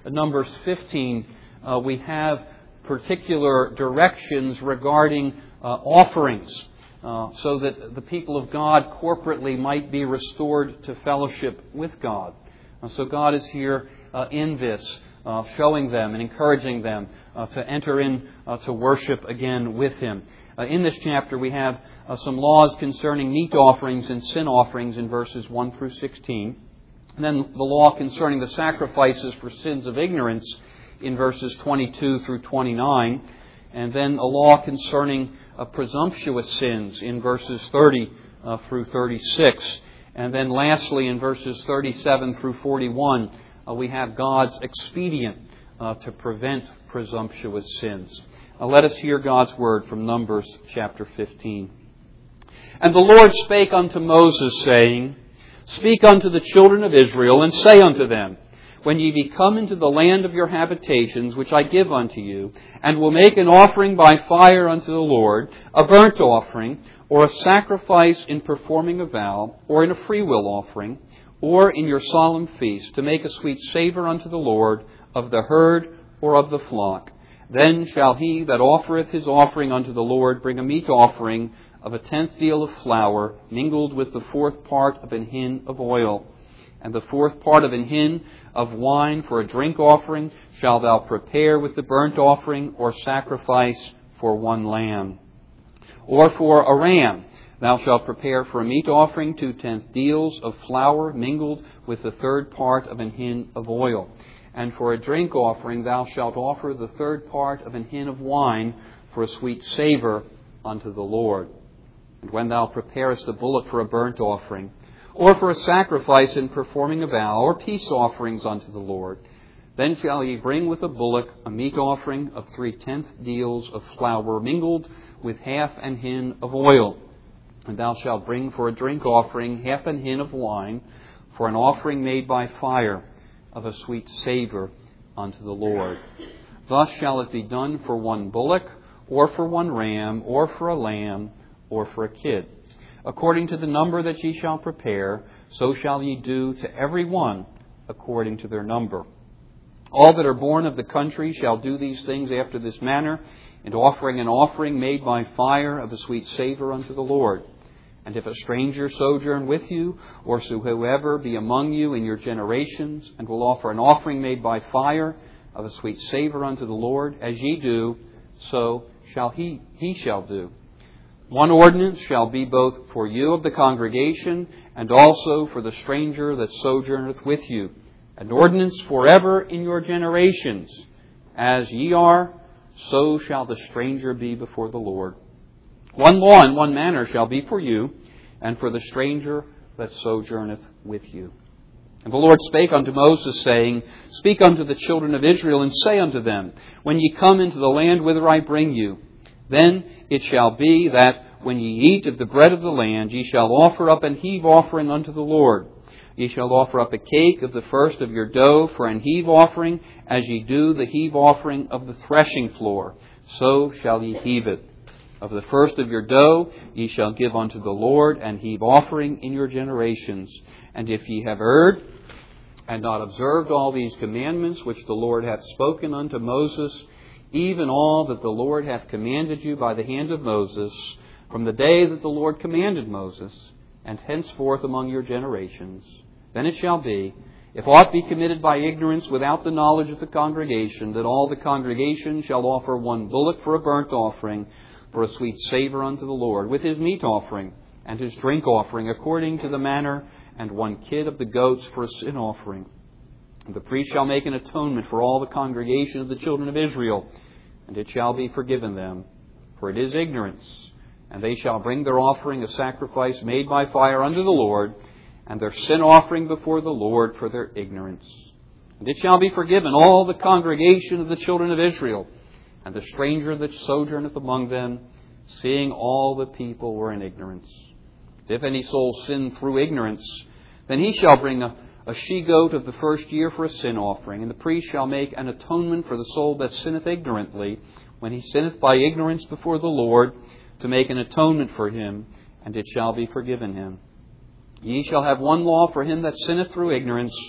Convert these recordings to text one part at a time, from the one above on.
Numbers 15, we have particular directions regarding offerings, so that the people of God corporately might be restored to fellowship with God. So God is here in this, showing them and encouraging them to enter in to worship again with Him. In this chapter we have some laws concerning meat offerings and sin offerings in verses 1 through 16. And then the law concerning the sacrifices for sins of ignorance in verses 22 through 29. And then a law concerning presumptuous sins in verses 30 through 36. And then lastly in verses 37 through 41, we have God's expedient to prevent presumptuous sins. Let us hear God's word from Numbers chapter 15. And the Lord spake unto Moses, saying, Speak unto the children of Israel, and say unto them, When ye be come into the land of your habitations, which I give unto you, and will make an offering by fire unto the Lord, a burnt offering, or a sacrifice in performing a vow, or in a freewill offering, or in your solemn feast, to make a sweet savour unto the Lord of the herd or of the flock, then shall he that offereth his offering unto the Lord bring a meat offering of 1/10 deal of flour, mingled with the 4th part of an hin of oil. And the 4th part of an hin of wine for a drink offering shalt thou prepare with the burnt offering or sacrifice for 1 lamb. Or for a ram thou shalt prepare for a meat offering 2/10 deals of flour, mingled with the 3rd part of an hin of oil. And for a drink offering thou shalt offer the 3rd part of an hin of wine for a sweet savour unto the Lord. And when thou preparest a bullock for a burnt offering, or for a sacrifice in performing a vow, or peace offerings unto the Lord, then shall ye bring with a bullock a meat offering of 3/10 deals of flour, mingled with half an hin of oil. And thou shalt bring for a drink offering half an hin of wine, for an offering made by fire, of a sweet savour unto the Lord. Thus shall it be done for 1 bullock, or for 1 ram, or for a lamb, or for a kid. According to the number that ye shall prepare, so shall ye do to every one according to their number. All that are born of the country shall do these things after this manner, in offering an offering made by fire of a sweet savour unto the Lord. And if a stranger sojourn with you, or so whoever be among you in your generations, and will offer an offering made by fire of a sweet savour unto the Lord, as ye do, so shall he shall do. 1 ordinance shall be both for you of the congregation, and also for the stranger that sojourneth with you. An ordinance forever in your generations. As ye are, so shall the stranger be before the Lord. 1 law and 1 manner shall be for you, and for the stranger that sojourneth with you. And the Lord spake unto Moses, saying, Speak unto the children of Israel, and say unto them, When ye come into the land whither I bring you, then it shall be that when ye eat of the bread of the land, ye shall offer up an heave offering unto the Lord. Ye shall offer up a cake of the first of your dough for an heave offering, as ye do the heave offering of the threshing floor. So shall ye heave it. Of the first of your dough ye shall give unto the Lord an heave offering in your generations. And if ye have erred, and not observed all these commandments which the Lord hath spoken unto Moses, even all that the Lord hath commanded you by the hand of Moses, from the day that the Lord commanded Moses, and henceforth among your generations, then it shall be, if aught be committed by ignorance without the knowledge of the congregation, that all the congregation shall offer 1 bullock for a burnt offering, for a sweet savour unto the Lord, with his meat offering and his drink offering according to the manner, and 1 kid of the goats for a sin offering. And the priest shall make an atonement for all the congregation of the children of Israel, and it shall be forgiven them, for it is ignorance. And they shall bring their offering, a sacrifice made by fire unto the Lord, and their sin offering before the Lord for their ignorance. And it shall be forgiven all the congregation of the children of Israel, and the stranger that sojourneth among them, seeing all the people were in ignorance. If any soul sin through ignorance, then he shall bring a she-goat of the first year for a sin offering, and the priest shall make an atonement for the soul that sinneth ignorantly, when he sinneth by ignorance before the Lord, to make an atonement for him, and it shall be forgiven him. Ye shall have 1 law for him that sinneth through ignorance,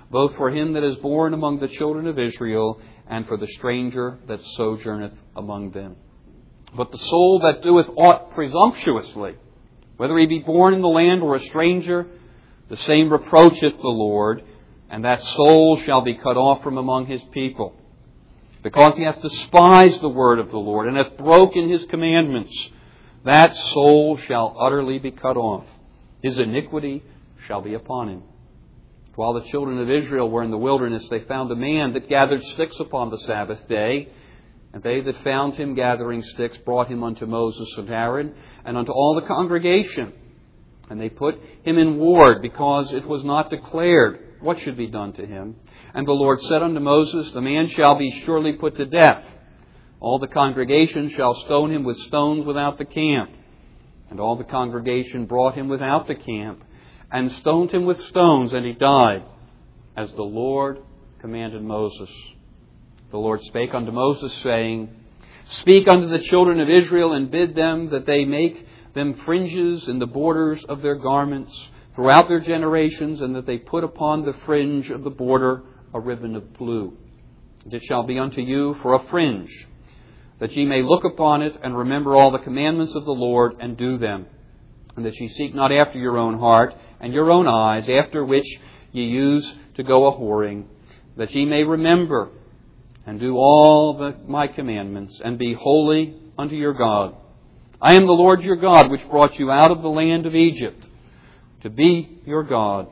both for him that is born among the children of Israel, and for the stranger that sojourneth among them. But the soul that doeth aught presumptuously, whether he be born in the land or a stranger, the same reproacheth the Lord, and that soul shall be cut off from among his people. Because he hath despised the word of the Lord, and hath broken his commandments, that soul shall utterly be cut off. His iniquity shall be upon him. While the children of Israel were in the wilderness, they found a man that gathered sticks upon the Sabbath day. And they that found him gathering sticks brought him unto Moses and Aaron, and unto all the congregation. And they put him in ward, because it was not declared what should be done to him. And the Lord said unto Moses, the man shall be surely put to death. All the congregation shall stone him with stones without the camp. And all the congregation brought him without the camp, and stoned him with stones, and he died, as the Lord commanded Moses. The Lord spake unto Moses, saying, Speak unto the children of Israel, and bid them that they make them fringes in the borders of their garments throughout their generations, and that they put upon the fringe of the border a ribbon of blue. And it shall be unto you for a fringe, that ye may look upon it, and remember all the commandments of the Lord, and do them. And that ye seek not after your own heart and your own eyes, after which ye use to go a-whoring, that ye may remember and do all my commandments, and be holy unto your God. I am the Lord your God, which brought you out of the land of Egypt, to be your God.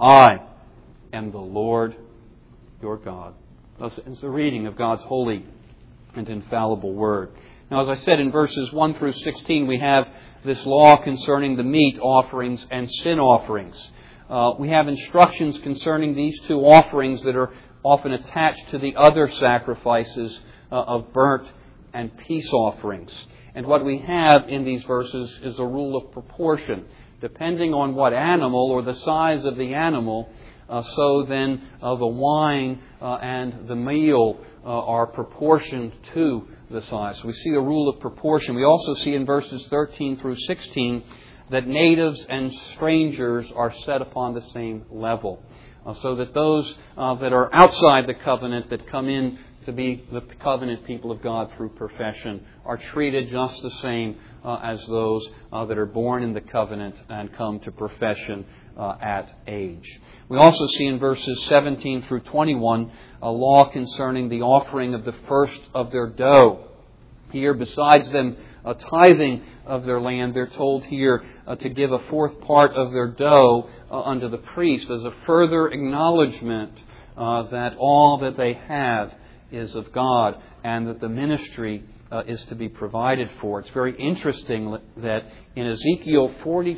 I am the Lord your God. Thus is the reading of God's holy and infallible Word. Now, as I said, in verses 1 through 16, we have this law concerning the meat offerings and sin offerings. We have instructions concerning these two offerings that are often attached to the other sacrifices of burnt and peace offerings. And what we have in these verses is a rule of proportion. Depending on what animal or the size of the animal, so then the wine and the meal are proportioned to the size. So we see a rule of proportion. We also see in verses 13 through 16 that natives and strangers are set upon the same level. So that those that are outside the covenant, that come in to be the covenant people of God through profession, are treated just the same as those that are born in the covenant and come to profession at age. We also see in verses 17 through 21 a law concerning the offering of the first of their dough. Here, besides them tithing of their land, they're told here to give a fourth part of their dough unto the priest as a further acknowledgement that all that they have is of God, and that the ministry is to be provided for. It's very interesting that in Ezekiel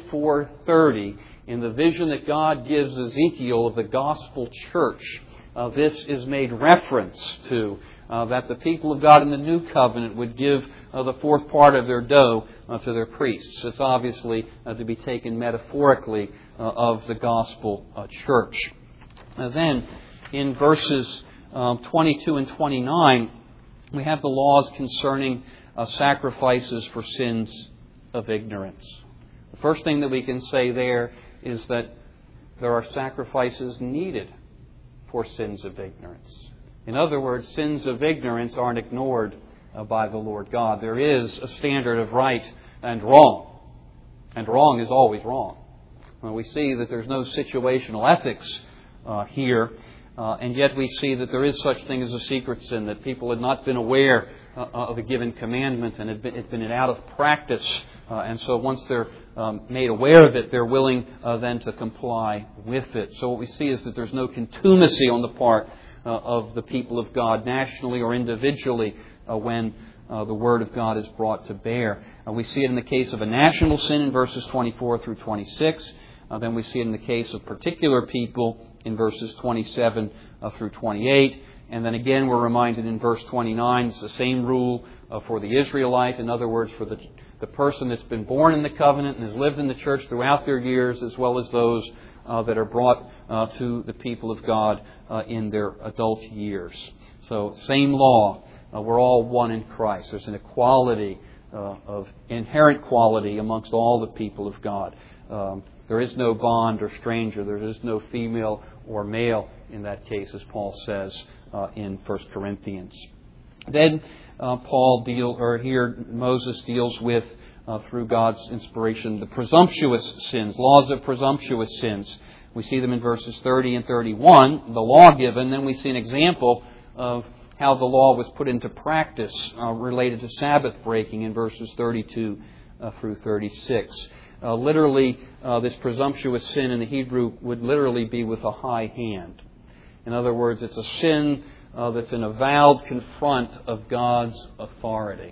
44:30, in the vision that God gives Ezekiel of the gospel church, this is made reference to, that the people of God in the new covenant would give the fourth part of their dough to their priests. It's obviously to be taken metaphorically of the gospel church. Then, in verses 22 and 29, we have the laws concerning sacrifices for sins of ignorance. The first thing that we can say there is that there are sacrifices needed for sins of ignorance. In other words, sins of ignorance aren't ignored by the Lord God. There is a standard of right and wrong. And wrong is always wrong. We see that there's no situational ethics here. And yet we see that there is such thing as a secret sin, that people had not been aware of a given commandment and had been out of practice. And so once they're made aware of it, they're willing then to comply with it. So what we see is that there's no contumacy on the part of the people of God, nationally or individually, when the Word of God is brought to bear. We see it in the case of a national sin in verses 24 through 26. Then we see it in the case of particular people in verses 27 through 28. And then again we're reminded in verse 29, it's the same rule for the Israelite. In other words, for the person that's been born in the covenant and has lived in the church throughout their years, as well as those that are brought to the people of God in their adult years. So, same law. We're all one in Christ. There's an equality of inherent quality amongst all the people of God. There is no bond or stranger. There is no female or male in that case, as Paul says in 1 Corinthians. Then Moses deals with, through God's inspiration, the presumptuous sins, laws of presumptuous sins. We see them in verses 30 and 31, the law given. Then we see an example of how the law was put into practice related to Sabbath breaking in verses 32 through 36. Literally, this presumptuous sin in the Hebrew would literally be with a high hand. In other words, it's a sin that's an avowed confront of God's authority.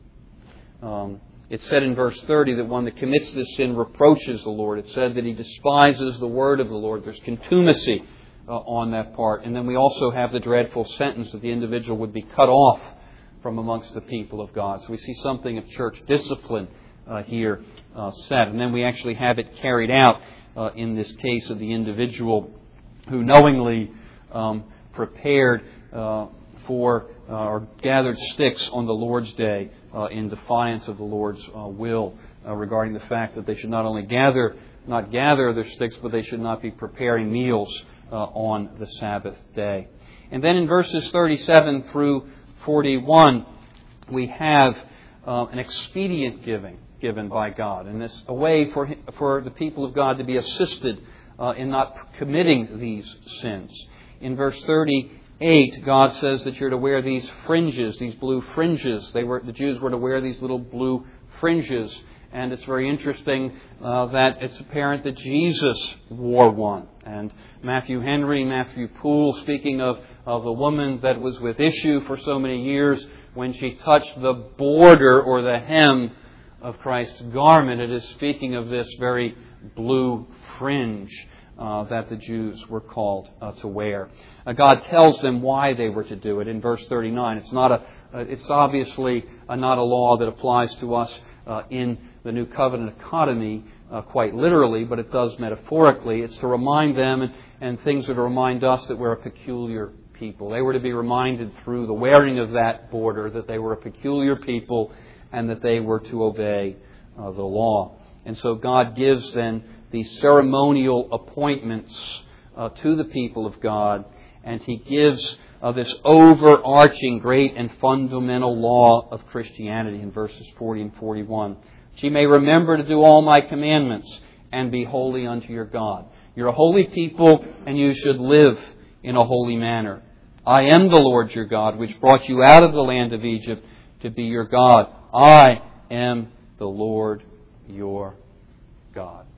It's said in verse 30 that one that commits this sin reproaches the Lord. It's said that he despises the word of the Lord. There's contumacy on that part. And then we also have the dreadful sentence that the individual would be cut off from amongst the people of God. So we see something of church discipline here said. And then we actually have it carried out in this case of the individual who knowingly prepared for or gathered sticks on the Lord's Day in defiance of the Lord's will regarding the fact that they should not only not gather their sticks, but they should not be preparing meals on the Sabbath day. And then in verses 37 through 41, we have an expedient given by God. And it's a way for the people of God to be assisted in not committing these sins. In verse 38, God says that you're to wear these fringes, these blue fringes. The Jews were to wear these little blue fringes. And it's very interesting that it's apparent that Jesus wore one. And Matthew Henry, Matthew Poole, speaking of the woman that was with issue for so many years, when she touched the border or the hem of Christ's garment, it is speaking of this very blue fringe that the Jews were called to wear. God tells them why they were to do it in verse 39. It's obviously not a law that applies to us in the New Covenant economy quite literally, but it does metaphorically. It's to remind them and things that remind us that we're a peculiar people. They were to be reminded through the wearing of that border that they were a peculiar people and that they were to obey the law. And so God gives then these ceremonial appointments to the people of God, and He gives this overarching great and fundamental law of Christianity in verses 40 and 41. Ye may remember to do all my commandments and be holy unto your God. You're a holy people and you should live in a holy manner. I am the Lord your God, which brought you out of the land of Egypt to be your God. I am the Lord your God.